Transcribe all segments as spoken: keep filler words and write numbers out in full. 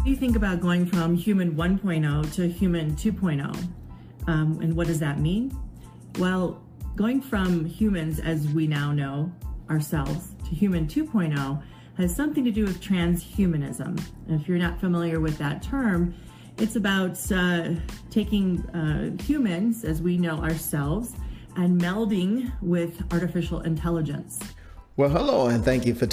What do you think about going from human one point oh to human two point oh? Um, and what does that mean? Well, going from humans, as we now know ourselves, to human two point oh has something to do with transhumanism. And if you're not familiar with that term, it's about uh, taking uh, humans, as we know ourselves, and melding with artificial intelligence. Well, hello, and thank you for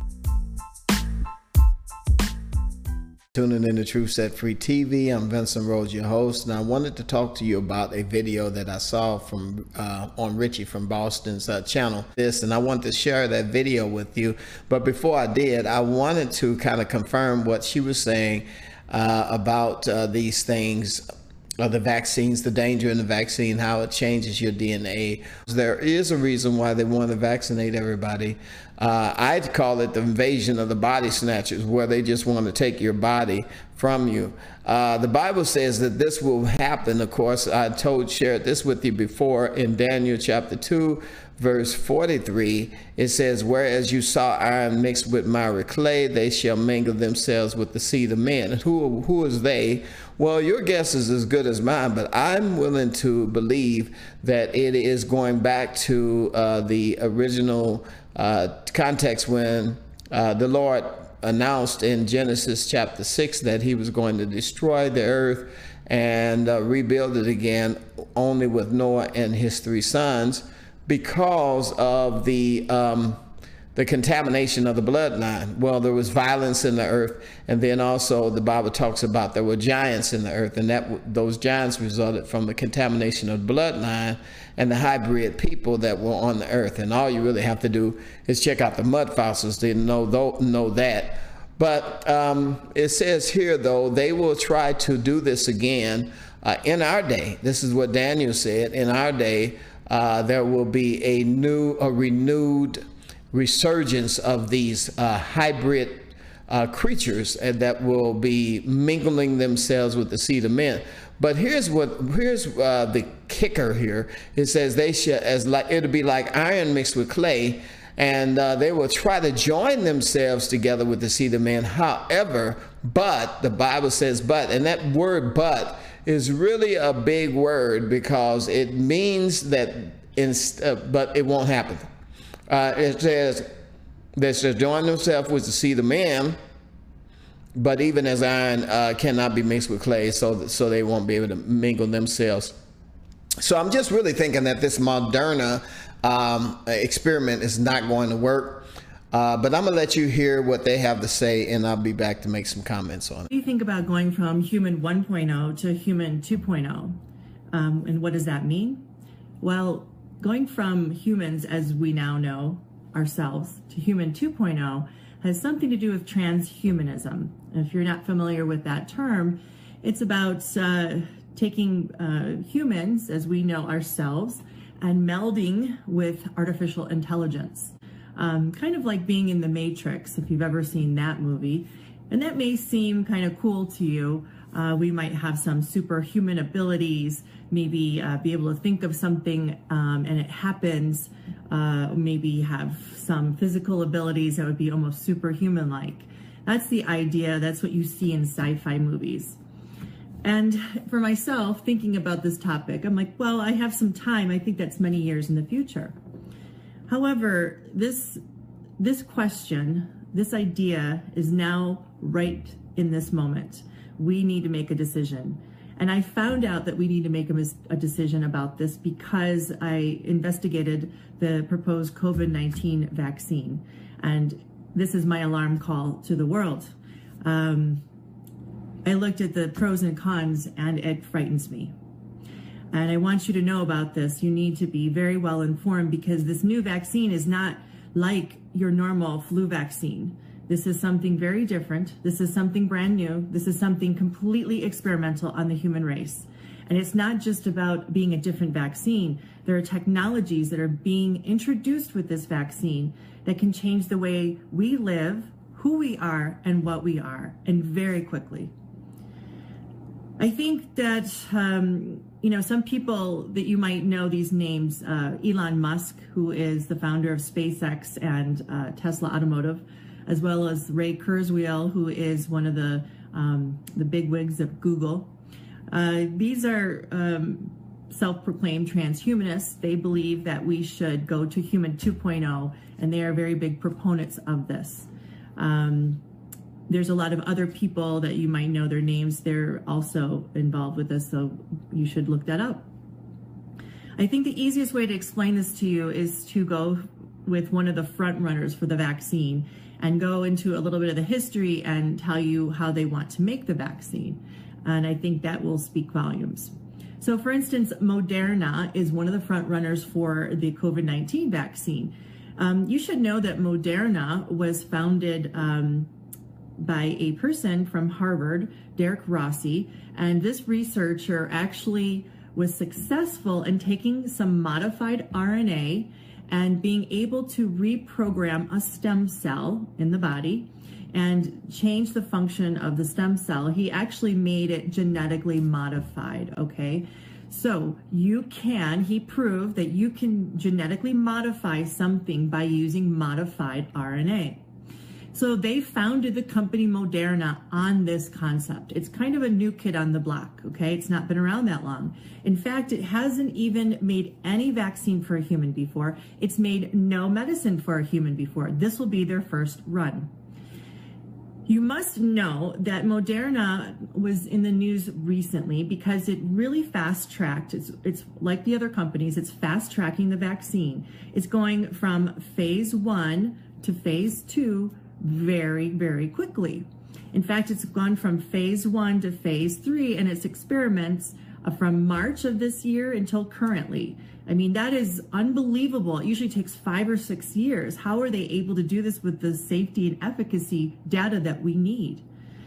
tuning in to Truth Set Free T V. I'm Vincent Rose, your host, and I wanted to talk to you about a video that I saw from uh, on Richie from Boston's uh, channel. This, and I wanted to share that video with you. But before I did, I wanted to kind of confirm what she was saying uh, about uh, these things. Uh, the vaccines, the danger in the vaccine, how it changes your D N A. There is a reason why they want to vaccinate everybody. Uh, I'd call it the invasion of the body snatchers, where they just want to take your body from you. Uh, the Bible says that this will happen. Of course, I told, shared this with you before in Daniel chapter two, verse forty-three. It says, whereas you saw iron mixed with miry clay, they shall mingle themselves with the seed of men. And who, who is they? Well, your guess is as good as mine, but I'm willing to believe that it is going back to uh, the original uh, context when uh, the Lord announced in Genesis chapter six that he was going to destroy the earth and uh, rebuild it again only with Noah and his three sons, because of the um, the contamination of the bloodline. Well, there was violence in the earth, and then also the Bible talks about there were giants in the earth, and that those giants resulted from the contamination of the bloodline and the hybrid people that were on the earth. And all you really have to do is check out the mud fossils to know know that. But um, it says here, though, they will try to do this again uh, in our day. This is what Daniel said. In our day, uh, there will be a new, a renewed resurgence of these uh, hybrid uh, creatures, and that will be mingling themselves with the seed of men. But here's what here's uh, the kicker here. It says they shall, as like it'll be like iron mixed with clay, and uh, they will try to join themselves together with the seed of man. However, but the Bible says but, and that word but is really a big word, because it means that in, uh, but it won't happen. Uh, it says they shall join themselves with the seed of man, but even as iron uh, cannot be mixed with clay, so so they won't be able to mingle themselves. So I'm just really thinking that this Moderna um, experiment is not going to work. Uh, but I'm gonna let you hear what they have to say, and I'll be back to make some comments on it. What do you think about going from human one point oh to human two point oh? Um, and what does that mean? Well, going from humans, as we now know ourselves, to human two point oh has something to do with transhumanism. And if you're not familiar with that term, it's about uh, taking uh, humans, as we know ourselves, and melding with artificial intelligence. Um, kind of like being in the Matrix, if you've ever seen that movie. And that may seem kind of cool to you. Uh, we might have some superhuman abilities, maybe uh, be able to think of something um, and it happens, uh, maybe have some physical abilities that would be almost superhuman-like. That's the idea. That's what you see in sci-fi movies. And for myself, thinking about this topic, I'm like, well, I have some time. I think that's many years in the future. However, this, this question, this idea is now right in this moment. We need to make a decision. And I found out that we need to make a, a decision about this because I investigated the proposed COVID nineteen vaccine. And this is my alarm call to the world. Um, I looked at the pros and cons, and it frightens me. And I want you to know about this. You need to be very well informed, because this new vaccine is not like your normal flu vaccine. This is something very different. This is something brand new. This is something completely experimental on the human race. And it's not just about being a different vaccine. There are technologies that are being introduced with this vaccine that can change the way we live, who we are, and what we are, and very quickly. I think that, um, you know, some people that you might know these names, uh, Elon Musk, who is the founder of SpaceX and uh, Tesla Automotive, as well as Ray Kurzweil, who is one of the um, the bigwigs of Google. Uh, these are um, self-proclaimed transhumanists. They believe that we should go to human two point oh, and they are very big proponents of this. Um, there's a lot of other people that you might know their names. They're also involved with this, so you should look that up. I think the easiest way to explain this to you is to go with one of the front runners for the vaccine and go into a little bit of the history and tell you how they want to make the vaccine. And I think that will speak volumes. So for instance, Moderna is one of the front runners for the COVID nineteen vaccine. Um, you should know that Moderna was founded um, by a person from Harvard, Derek Rossi, and this researcher actually was successful in taking some modified R N A and being able to reprogram a stem cell in the body and change the function of the stem cell. He actually made it genetically modified, okay? So you can, he proved that you can genetically modify something by using modified R N A. So they founded the company Moderna on this concept. It's kind of a new kid on the block, okay? It's not been around that long. In fact, it hasn't even made any vaccine for a human before. It's made no medicine for a human before. This will be their first run. You must know that Moderna was in the news recently because it really fast-tracked. It's, it's like the other companies, it's fast-tracking the vaccine. It's going from phase one to phase two very, very quickly. In fact, it's gone from phase one to phase three and its experiments from March of this year until currently. I mean, that is unbelievable. It usually takes five or six years. How are they able to do this with the safety and efficacy data that we need?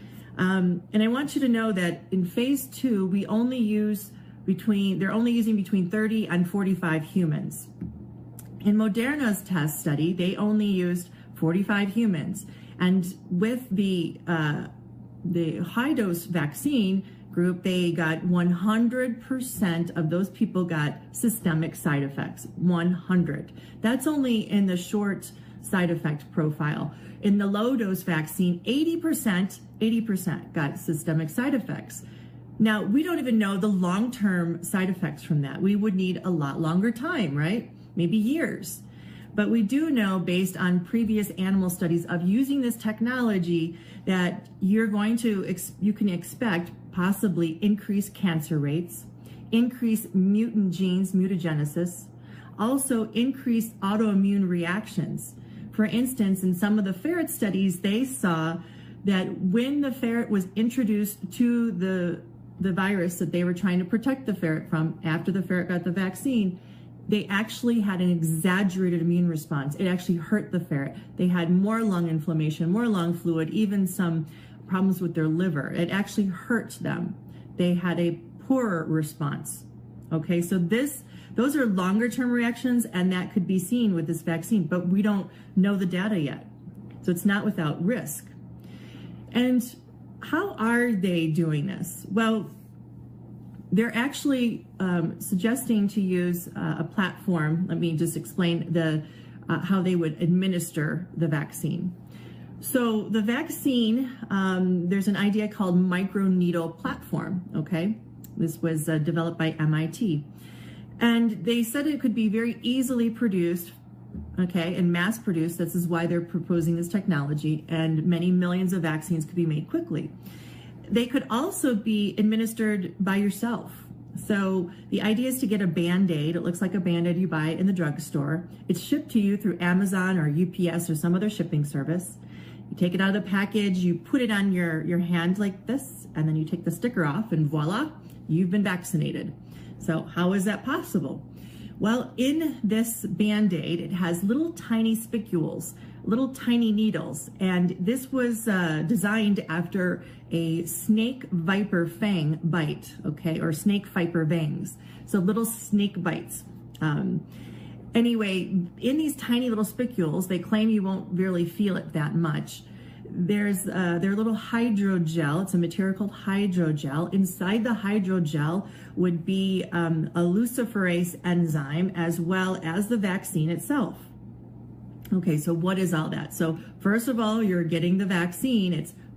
Um, and I want you to know that in phase two, we only use between, they're only using between thirty and forty-five humans. In Moderna's test study, they only used forty-five humans. And with the, uh, the high dose vaccine group, they got one hundred percent of those people got systemic side effects, one hundred. That's only in the short side effect profile. In the low dose vaccine, eighty percent, eighty percent got systemic side effects. Now, we don't even know the long-term side effects from that. We would need a lot longer time, right? Maybe years. But we do know, based on previous animal studies of using this technology, that you're going to, ex you can expect possibly increased cancer rates, increased mutant genes, mutagenesis, also increased autoimmune reactions. For instance, in some of the ferret studies, they saw that when the ferret was introduced to the, the virus that they were trying to protect the ferret from after the ferret got the vaccine, they actually had an exaggerated immune response. It actually hurt the ferret. They had more lung inflammation, more lung fluid, even some problems with their liver. It actually hurt them. They had a poorer response. Okay, so this, those are longer term reactions, and that could be seen with this vaccine, but we don't know the data yet. So it's not without risk. And how are they doing this? Well, they're actually um, suggesting to use uh, a platform. Let me just explain the uh, how they would administer the vaccine. So the vaccine, um, there's an idea called microneedle platform, okay? This was uh, developed by M I T. And they said it could be very easily produced, okay, and mass produced. This is why they're proposing this technology, and many millions of vaccines could be made quickly. They could also be administered by yourself. So the idea is to get a Band-Aid. It looks like a Band-Aid you buy in the drugstore. It's shipped to you through Amazon or U P S or some other shipping service. You take it out of the package, you put it on your, your hand like this, and then you take the sticker off, and voila, you've been vaccinated. So how is that possible? Well, in this Band-Aid, it has little tiny spicules, little tiny needles, and this was uh, designed after a snake viper fang bite, okay, or snake viper fangs, so little snake bites. Um, anyway, in these tiny little spicules, they claim you won't really feel it that much. There's uh, their little hydrogel. It's a material called hydrogel. Inside the hydrogel would be um, a luciferase enzyme as well as the vaccine itself. Okay, so what is all that? So first of all, you're getting the vaccine. It's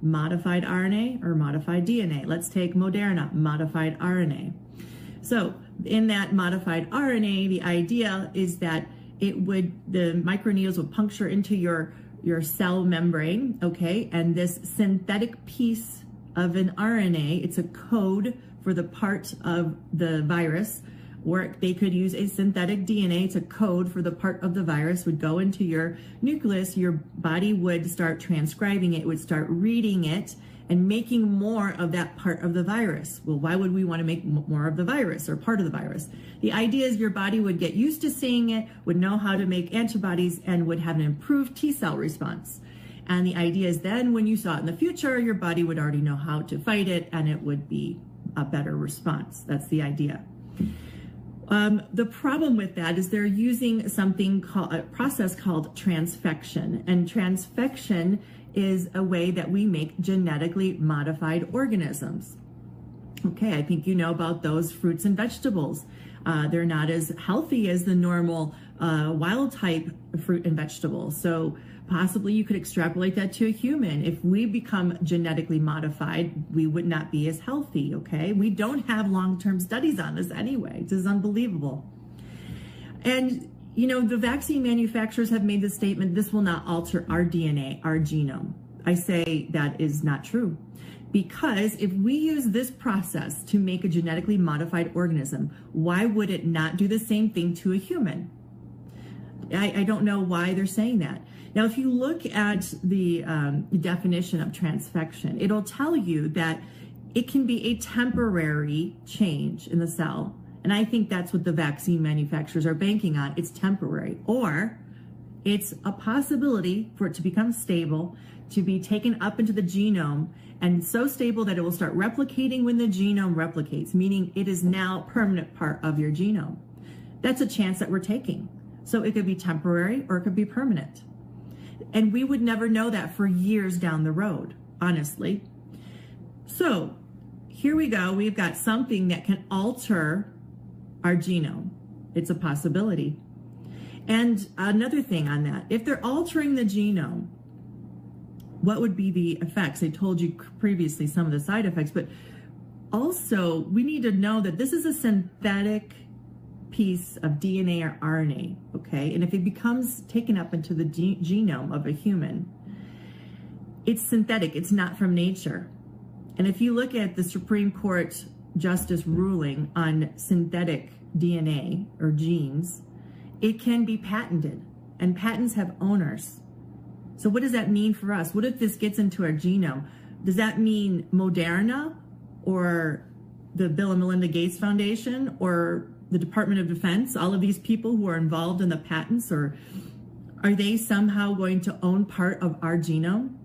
modified R N A or modified D N A. Let's take Moderna, modified R N A. So in that modified R N A, the idea is that it would, the microneedles would puncture into your, your cell membrane, okay? And this synthetic piece of an R N A, it's a code for the part of the virus, or they could use a synthetic D N A. It's a code for the part of the virus, would go into your nucleus. Your body would start transcribing it, would start reading it, and making more of that part of the virus. Well, why would we want to make more of the virus or part of the virus? The idea is your body would get used to seeing it, would know how to make antibodies, and would have an improved T cell response. And the idea is then when you saw it in the future, your body would already know how to fight it, and it would be a better response. That's the idea. Um, the problem with that is they're using something called a process called transfection, and transfection is a way that we make genetically modified organisms. Okay, I think you know about those fruits and vegetables. Uh, they're not as healthy as the normal uh, wild type fruit and vegetables. So possibly you could extrapolate that to a human. If we become genetically modified, we would not be as healthy, okay? We don't have long-term studies on this anyway. This is unbelievable. And, you know, the vaccine manufacturers have made the statement, this will not alter our D N A, our genome. I say that is not true. Because if we use this process to make a genetically modified organism, why would it not do the same thing to a human? I, I don't know why they're saying that. Now, if you look at the um, definition of transfection, it'll tell you that it can be a temporary change in the cell. And I think that's what the vaccine manufacturers are banking on. It's temporary, or it's a possibility for it to become stable, to be taken up into the genome, and so stable that it will start replicating when the genome replicates, meaning it is now a permanent part of your genome. That's a chance that we're taking. So it could be temporary or it could be permanent. And we would never know that for years down the road, honestly. So here we go. We've got something that can alter our genome. It's a possibility. And another thing on that, if they're altering the genome, what would be the effects? I told you previously some of the side effects, but also we need to know that this is a synthetic piece of D N A or R N A, okay? And if it becomes taken up into the ge genome of a human, it's synthetic, it's not from nature. And if you look at the Supreme Court justice ruling on synthetic D N A or genes, it can be patented, and patents have owners. So what does that mean for us? What if this gets into our genome? Does that mean Moderna or the Bill and Melinda Gates Foundation or the Department of Defense, all of these people who are involved in the patents, or are they somehow going to own part of our genome?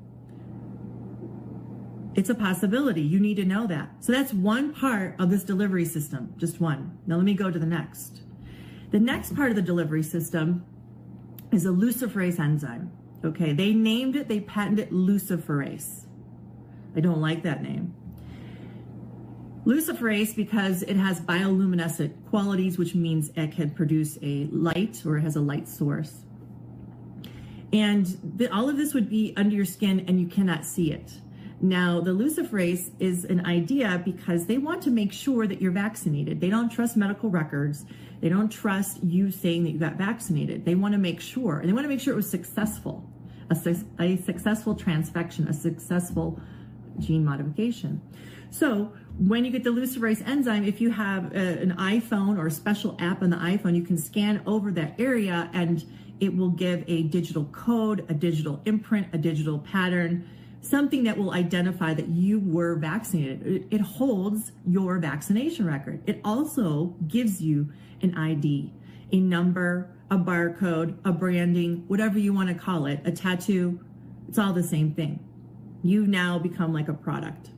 It's a possibility. You need to know that. So that's one part of this delivery system, just one. Now let me go to the next. The next part of the delivery system is a luciferase enzyme. Okay, they named it, they patented it luciferase. I don't like that name. Luciferase because it has bioluminescent qualities, which means it can produce a light, or it has a light source. And the, all of this would be under your skin and you cannot see it. Now, the luciferase is an idea because they want to make sure that you're vaccinated. They don't trust medical records. They don't trust you saying that you got vaccinated. They want to make sure, and they want to make sure it was successful, a, a successful transfection, a successful gene modification. So when you get the luciferase enzyme, if you have a, an iPhone or a special app on the iPhone, you can scan over that area and it will give a digital code, a digital imprint, a digital pattern, something that will identify that you were vaccinated. It, it holds your vaccination record. It also gives you an I D, a number, a barcode, a branding, whatever you want to call it, a tattoo. It's all the same thing. You now become like a product.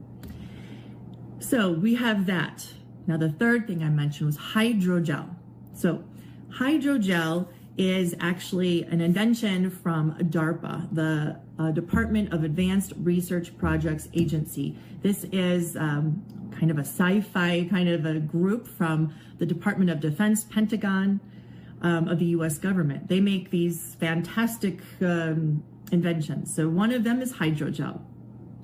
So we have that. Now the third thing I mentioned was hydrogel. So hydrogel is actually an invention from DARPA, the uh, Department of Advanced Research Projects Agency. This is um, kind of a sci-fi kind of a group from the Department of Defense, Pentagon um, of the U S government. They make these fantastic um, inventions. So one of them is hydrogel.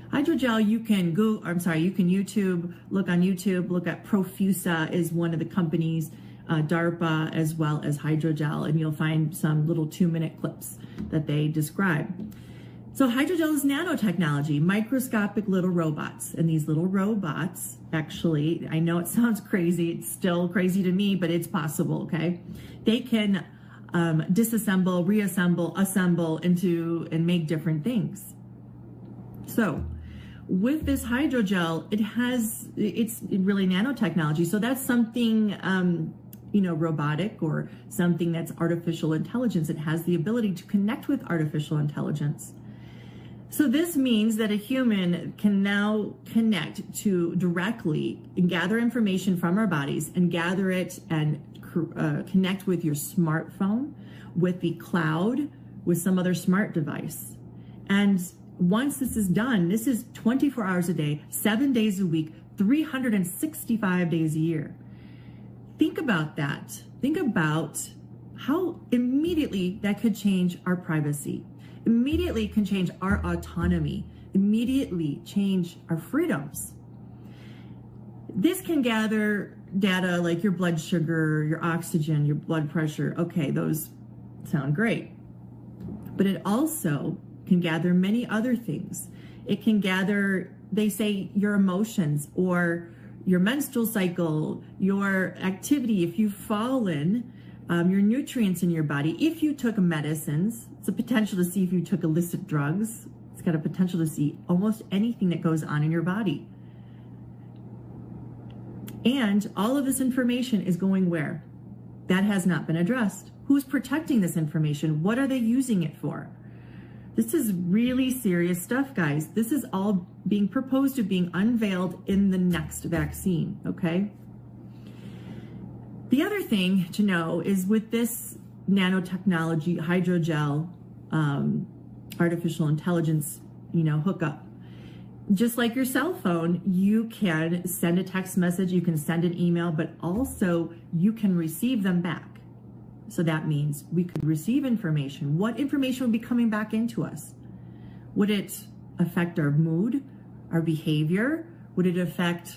Hydrogel, you can go, I'm sorry, you can YouTube, look on YouTube, look at Profusa is one of the companies, uh, DARPA, as well as Hydrogel, and you'll find some little two minute clips that they describe. So hydrogel is nanotechnology, microscopic little robots. And these little robots, actually, I know it sounds crazy, it's still crazy to me, but it's possible, okay? They can um, disassemble, reassemble, assemble into, and make different things. So with this hydrogel, it has, it's really nanotechnology. So that's something, um, you know, robotic or something that's artificial intelligence. It has the ability to connect with artificial intelligence. So this means that a human can now connect to directly and gather information from our bodies and gather it and uh, connect with your smartphone, with the cloud, with some other smart device. And once this is done, this is twenty-four hours a day, seven days a week, three hundred sixty-five days a year. Think about that. Think about how immediately that could change our privacy. Immediately can change our autonomy, immediately change our freedoms. This can gather data like your blood sugar, your oxygen, your blood pressure. Okay, those sound great. But it also can gather many other things. It can gather, they say, your emotions or your menstrual cycle, your activity, if you've fallen, Um, your nutrients in your body. If you took medicines, it's a potential to see if you took illicit drugs. It's got a potential to see almost anything that goes on in your body. And all of this information is going where? That has not been addressed. Who's protecting this information? What are they using it for? This is really serious stuff, guys. This is all being proposed to being unveiled in the next vaccine, okay? The other thing to know is with this nanotechnology, hydrogel, um, artificial intelligence, you know, hookup, just like your cell phone, you can send a text message, you can send an email, but also you can receive them back. So that means we could receive information. What information would be coming back into us? Would it affect our mood, our behavior? Would it affect,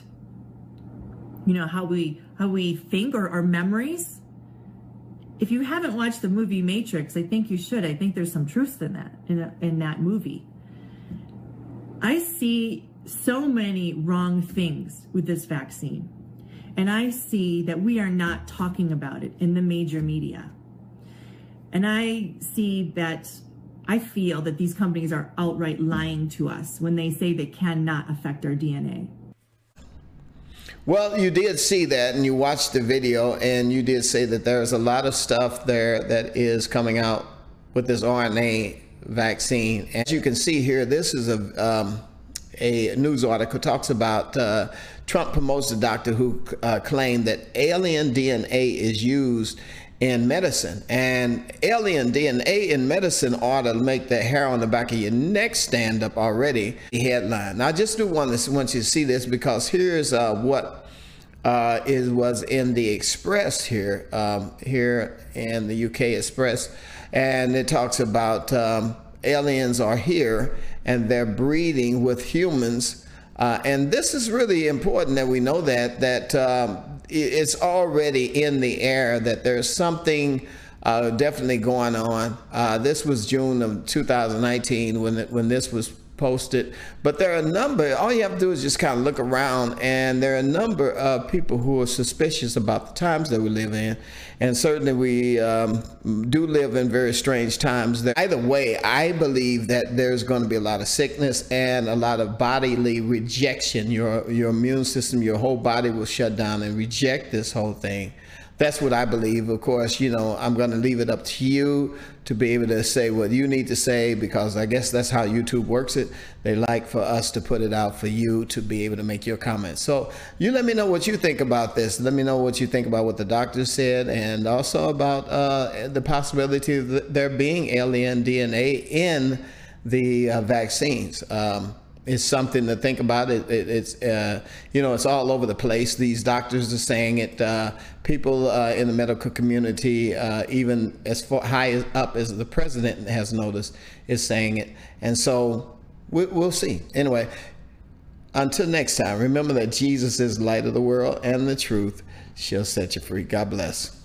you know, how we how we think or our memories? If you haven't watched the movie Matrix, I think you should. I think there's some truth in that, in, a, in that movie. I see so many wrong things with this vaccine. And I see that we are not talking about it in the major media. And I see that, I feel that these companies are outright lying to us when they say they cannot affect our D N A. Well, you did see that and you watched the video and you did say that there's a lot of stuff there that is coming out with this R N A vaccine. As you can see here, this is a, um, a news article talks about uh, Trump promotes a doctor who uh, claimed that alien D N A is used in medicine, and alien D N A in medicine ought to make the hair on the back of your neck stand up already. The headline. Now, I just do want to want you to see this because here's uh, what uh, is was in the Express here, um, here in the U K Express, and it talks about um, aliens are here and they're breeding with humans, uh, and this is really important that we know that that. Um, It's already in the air that there's something uh, definitely going on. Uh, this was June of two thousand nineteen when it, when this was posted. But there are a number, all you have to do is just kind of look around, and there are a number of people who are suspicious about the times that we live in. And certainly we um, do live in very strange times. Either way, I believe that there's going to be a lot of sickness and a lot of bodily rejection. Your, your immune system, your whole body will shut down and reject this whole thing. That's what I believe. Of course, you know, I'm going to leave it up to you to be able to say what you need to say, because I guess that's how YouTube works it. They like for us to put it out for you to be able to make your comments. So you let me know what you think about this. Let me know what you think about what the doctor said, and also about uh, the possibility of there being alien D N A in the uh, vaccines. Um, It's something to think about. It, it, it's, uh, you know, it's all over the place. These doctors are saying it. Uh, people uh, in the medical community, uh, even as far high up as the president has noticed, is saying it. And so we, we'll see. Anyway, until next time, remember that Jesus is the light of the world, and the truth shall set you free. God bless.